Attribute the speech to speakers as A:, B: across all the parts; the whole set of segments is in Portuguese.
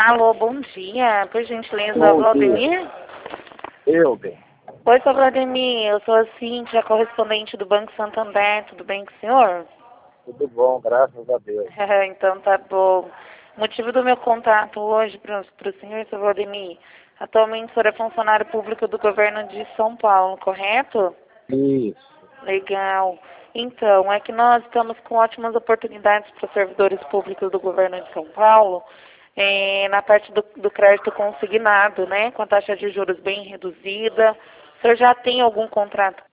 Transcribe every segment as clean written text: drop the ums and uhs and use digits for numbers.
A: Alô, bom dia. Por gentileza,
B: Bom
A: Vladimir?
B: Eu, bem.
A: Oi, seu Vladimir. Eu sou a Cíntia, correspondente do Banco Santander. Tudo bem com o senhor?
B: Tudo bom, graças a Deus.
A: Então tá bom. O motivo do meu contato hoje para o senhor, seu Vladimir, atualmente o senhor é funcionário público do governo de São Paulo, correto?
B: Isso.
A: Legal. Então, é que nós estamos com ótimas oportunidades para os servidores públicos do governo de São Paulo, na parte do crédito consignado, né, com a taxa de juros bem reduzida. O senhor já tem algum contrato?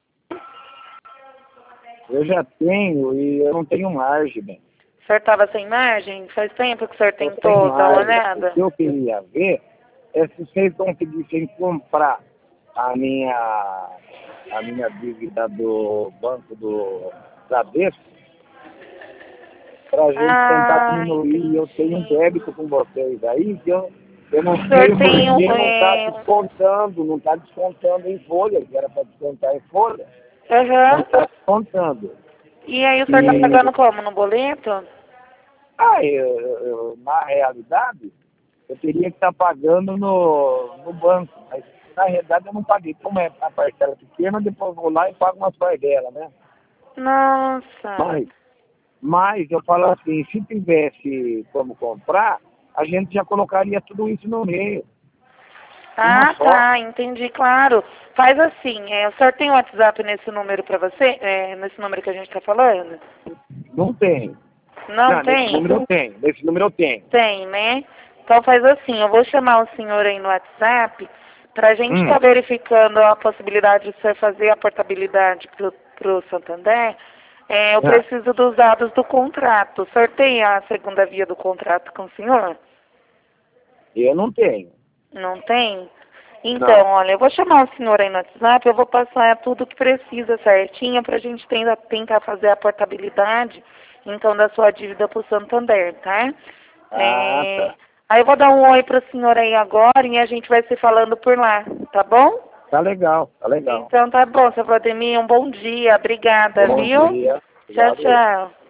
B: Eu já tenho e eu não tenho margem, bem.
A: O senhor estava sem margem? Faz tempo que o senhor
B: Eu
A: tentou
B: tenho
A: dar uma
B: margem.
A: olhada?
B: O que eu queria ver é se vocês conseguissem comprar a minha dívida do banco do Bradesco para a gente tentar diminuir. Eu tenho um
A: Entendi.
B: débito com vocês aí que eu não
A: O
B: sei
A: senhor tem
B: porque não está descontando em folha, que era para descontar em folha, não
A: Aham.
B: está descontando.
A: E aí o senhor está
B: E,
A: pagando como? No boleto?
B: na realidade, eu teria que estar pagando no banco, mas na realidade eu não paguei. Como é a parcela pequena, depois eu vou lá e pago umas parcelas, né?
A: Nossa.
B: Mas eu falo assim, se tivesse como comprar, a gente já colocaria tudo isso no meio. Uma
A: Ah,
B: só.
A: tá, entendi, claro. Faz assim, o senhor tem um WhatsApp nesse número para você? Nesse número que a gente está falando?
B: Não tem.
A: Não
B: Não, nesse
A: tem?
B: número eu tenho. Nesse número eu tenho.
A: Tem, né? Então faz assim, eu vou chamar o senhor aí no WhatsApp para a gente estar
B: Hum,
A: verificando a possibilidade de você fazer a portabilidade para o Santander. Eu
B: ah,
A: preciso dos dados do contrato. O senhor tem a segunda via do contrato com o senhor?
B: eu não tenho.
A: Não tem? Então,
B: Não.
A: olha, eu vou chamar o senhor aí no WhatsApp, eu vou passar tudo que precisa certinho para a gente tentar fazer a portabilidade, então, da sua dívida para o Santander, tá?
B: Ah, tá.
A: Aí eu vou dar um oi para o senhor aí agora e a gente vai se falando por lá, tá bom?
B: Tá legal, tá legal.
A: Então tá bom, seu Vladimir, um bom dia, obrigada,
B: Bom
A: viu?
B: dia.
A: Tchau,
B: Obrigado.
A: tchau.